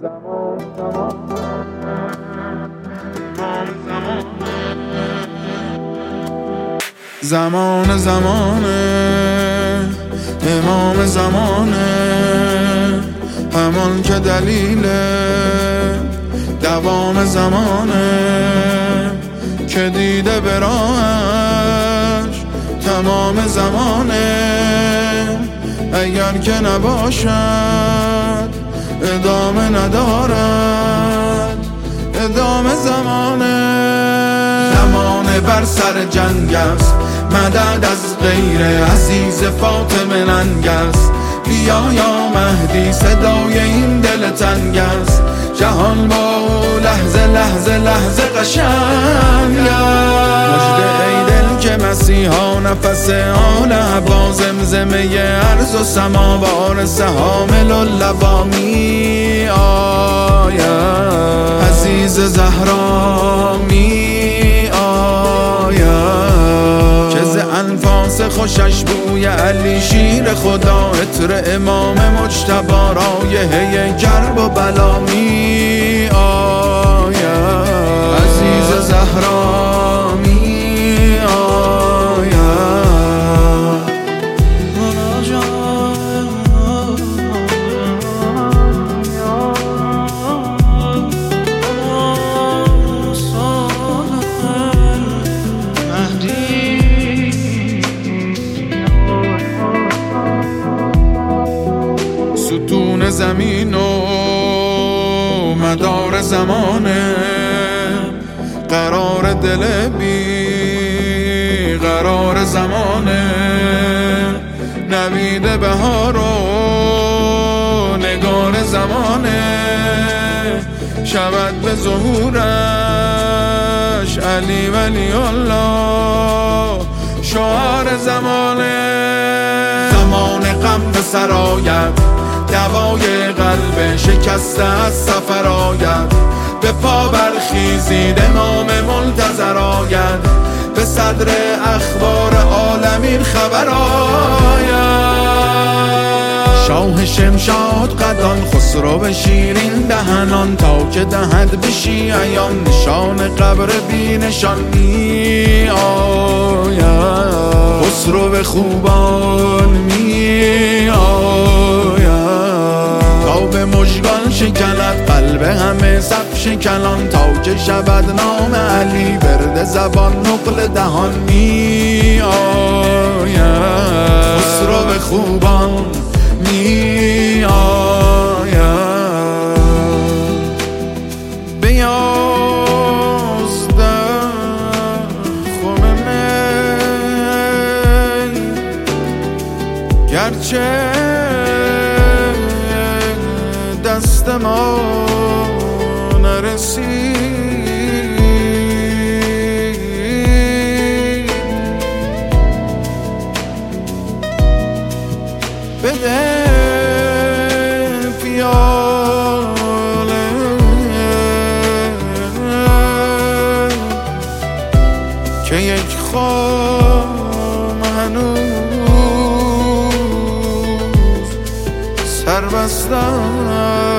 زمان زمانه امام زمانه، همان که دلیل دوام زمانه، که دیده به راهش تمام زمانه. اگر که نباشد ادامه ندارد ادامه زمانه. زمانه بر سر جنگ است، مدد از غیر عزیز فاطمه ننگ است. بیا یا مهدی صدای این دل تنگ است، جهان با لحظه لحظه لحظه قشنگ است. مژده ای دل که مسیحا نفس آل عبا، زمزمه ارض و سما وارث حامل اللوا می آید. عزیز زهرا می آید، که ز انفاس خوشش بوی علی شیر خدا، عطر امام مجتبی رایحه کرب و بلا می آید. عزیز زهرا می آید. ستون زمین و مدار زمانه، قرار دل بی قرار زمانه. نوید بهار و نگار زمانه، شود به ظهورش علی ولی الله شعار زمانه. زمان غم به سر آید، دوای قلب شکسته از سفر آید. به پا برخیزید امام منتظر آید، به صدر اخبار عالمین خبر آید. شاه شمشاد قدان خسرو شیرین دهنان، تا که دهد به شیعیان نشان قبر بی نشان می آید. خسرو خوبان می آید، تا به مژگان شکند قلب همه صف شکنان، تا که شود نام علی برد زبان نقل دهان می آید. خسرو خوبان می آید. به یازده خم می، گرچه دست ما نرسید، بده پیاله که یک خم هنوز سر بستم.